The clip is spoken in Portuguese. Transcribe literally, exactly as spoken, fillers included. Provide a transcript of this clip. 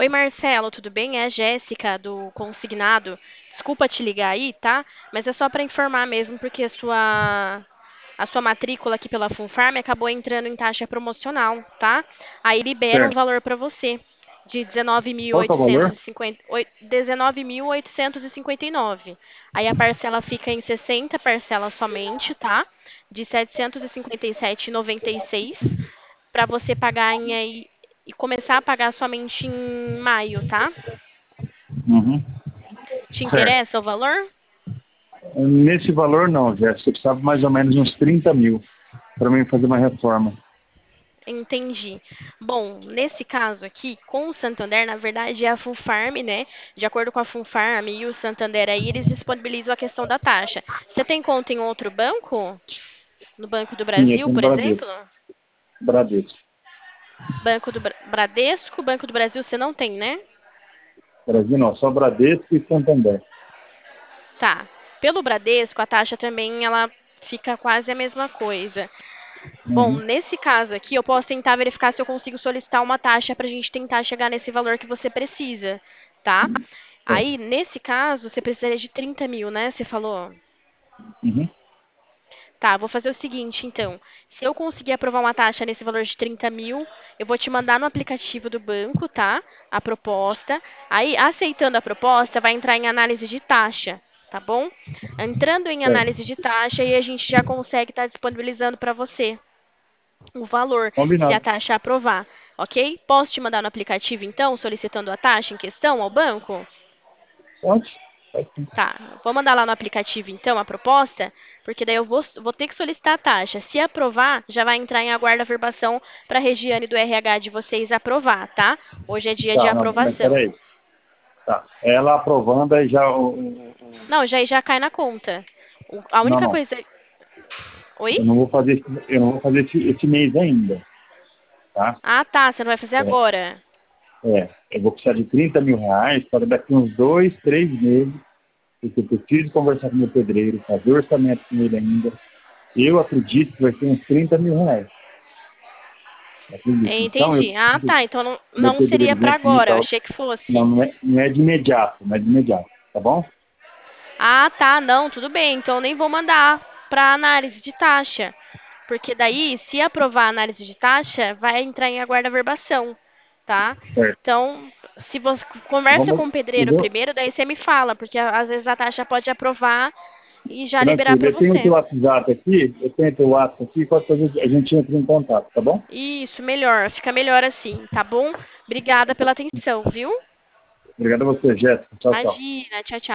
Oi, Marcelo, tudo bem? É a Jéssica do Consignado. Desculpa te ligar aí, tá? Mas é só para informar mesmo, porque a sua a sua matrícula aqui pela Funfarm acabou entrando em taxa promocional, tá? Aí libera um Certo. valor para você de Qual que é o valor? dezenove mil oitocentos e cinquenta, oi- dezenove mil oitocentos e cinquenta e nove. Aí a parcela fica em sessenta parcelas somente, tá? De setecentos e cinquenta e sete e noventa e seis para você pagar em aí e começar a pagar somente em maio, tá? Uhum. Te Certo. interessa o valor? Nesse valor não, Jéssica. Eu precisava mais ou menos uns trinta mil para mim fazer uma reforma. Entendi. Bom, nesse caso aqui, com o Santander, na verdade é a Funfarm, né? De acordo com a Funfarm e o Santander aí, eles disponibilizam a questão da taxa. Você tem conta em outro banco? No Banco do Sim, eu Brasil, tenho por exemplo? Bradesco. Bradesco. Banco do Bra- Bradesco, Banco do Brasil você não tem, né? Brasil não, só Bradesco e Santander. Tá. Pelo Bradesco, a taxa também ela fica quase a mesma coisa. Bom, Uhum. nesse caso aqui, eu posso tentar verificar se eu consigo solicitar uma taxa para a gente tentar chegar nesse valor que você precisa, tá? Certo. Aí, nesse caso, você precisaria de trinta mil, né? Você falou. Uhum. Tá, vou fazer o seguinte, então. Se eu conseguir aprovar uma taxa nesse valor de trinta mil, eu vou te mandar no aplicativo do banco, tá? A proposta. Aí, aceitando a proposta, vai entrar em análise de taxa, tá bom? Entrando em Certo. análise de taxa, aí a gente já consegue estar disponibilizando para você o valor, se a Combinado. taxa aprovar, ok? Posso te mandar no aplicativo, então, solicitando a taxa em questão ao banco? Pode? Pode sim. Tá, vou mandar lá no aplicativo, então, a proposta, porque daí eu vou, vou ter que solicitar a taxa. Se aprovar, já vai entrar em aguardo a aprovação para a Regiane do R H de vocês aprovar, tá? Hoje é dia de Tá, não, mas aprovação. peraí. Tá. Ela aprovando aí já o, o- o- Não, já já cai na conta. O- A Não, única não. coisa. Oi? Eu não vou fazer, esse- eu não vou fazer esse, esse mês ainda, tá? Ah, tá, você não vai fazer É, agora. é, eu vou precisar de trinta mil reais para daqui uns dois, três meses, porque eu preciso conversar com o meu pedreiro, fazer orçamento com ele ainda. Eu acredito que vai ser uns trinta mil reais. Acredito. Então, eu Entendi. Ah, preciso tá, então não, que meu não seria pedreiro venha para aqui e agora, eu tal. achei que Não, fosse. não é, não é de imediato, não é de imediato, tá bom? Ah, tá, não, tudo bem. Então eu nem vou mandar para análise de taxa. Porque daí, se aprovar a análise de taxa, vai entrar em aguarda verbação, tá? Certo. Então, se você conversa com Vamos, o eu pedreiro vou, primeiro, daí você me fala, porque a- às vezes a taxa pode aprovar e já liberar tranquilo, para eu tenho o teu você. WhatsApp aqui, eu tenho o teu WhatsApp aqui, qualquer coisa a gente entra em contato, tá bom? Isso, melhor, fica melhor assim, tá bom? Obrigada pela atenção, viu? Obrigado a você, Jéssica. Tchau, tchau. Imagina, tchau, tchau.